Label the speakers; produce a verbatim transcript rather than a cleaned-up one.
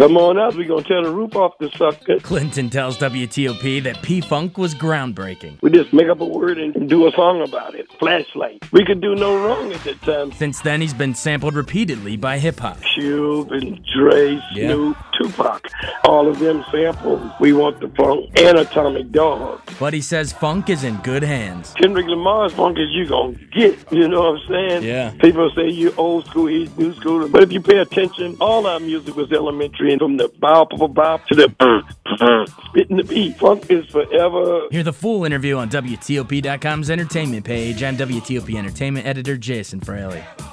Speaker 1: Come on out, we're going to tear the roof off the sucker.
Speaker 2: Clinton tells W T O P that P-Funk was groundbreaking.
Speaker 1: We just make up a word and do a song about it. Flashlight. We could do no wrong at that time.
Speaker 2: Since then, he's been sampled repeatedly by hip-hop.
Speaker 1: Cube and Dre,
Speaker 2: Yeah.
Speaker 1: Snoop, Tupac. All of them sampled We Want the Funk and Atomic Dog.
Speaker 2: But he says funk is in good hands.
Speaker 1: Kendrick Lamar's funk is you gonna get, you know what I'm saying?
Speaker 2: Yeah.
Speaker 1: People say you old school, he's new school. But if you pay attention, all our music was elementary, and from the bow, bow, bow to the spitting the beat. Funk is forever.
Speaker 2: Hear the full interview on W T O P dot com's entertainment page. I'm W T O P Entertainment editor Jason Fraley.